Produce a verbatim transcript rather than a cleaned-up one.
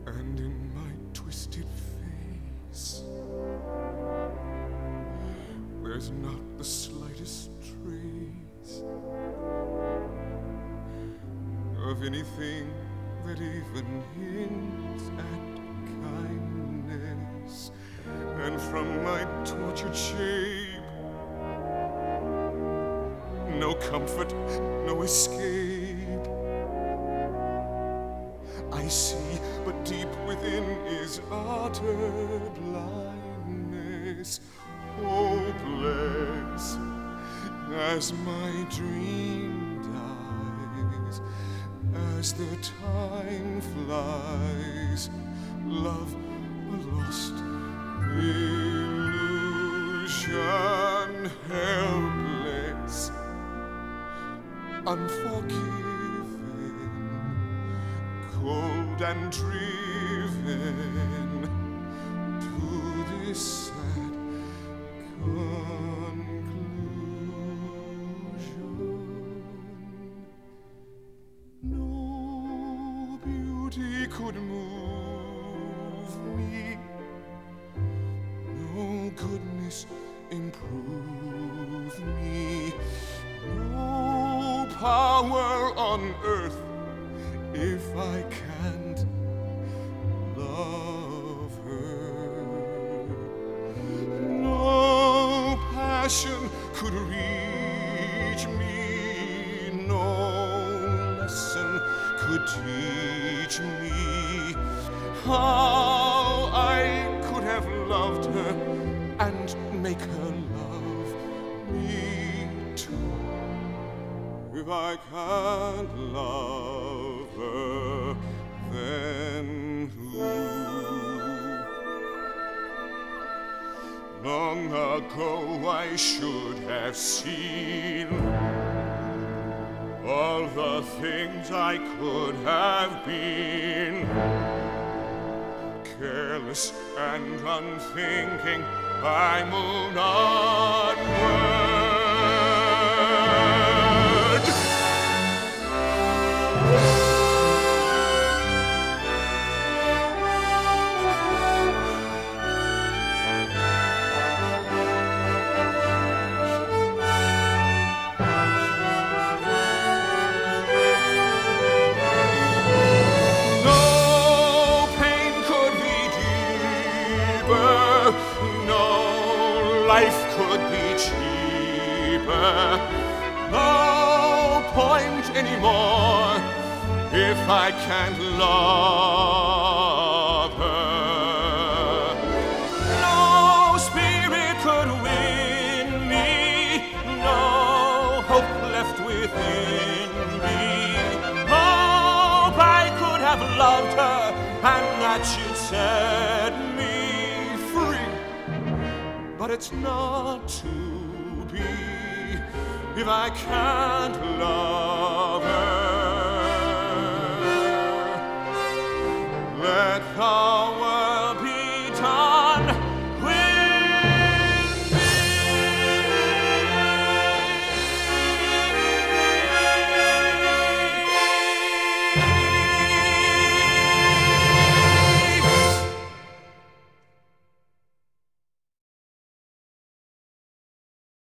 and in my twisted face there's not the slightest trace of anything that even hints at kindness. And from my tortured shape, no comfort, no escape. I see, but deep within is utter blindness, hopeless as my dream dies, as the time flies. Love, a lost illusion, helpless, unforgiven, cold and driven to this sad conclusion. No beauty could move me, no goodness improve me, no power on earth if I can't love her. No passion could reach me, no lesson could teach me how I could have loved her and make her love me too. If I can't love her, then who? Long ago I should have seen all the things I could have been. Careless and unthinking, I moved onward. No life could be cheaper, no point anymore if I can't love her. No spirit could win me, no hope left within me. Hope I could have loved her and that she'd set me free. But it's not to be if I can't love her. Let the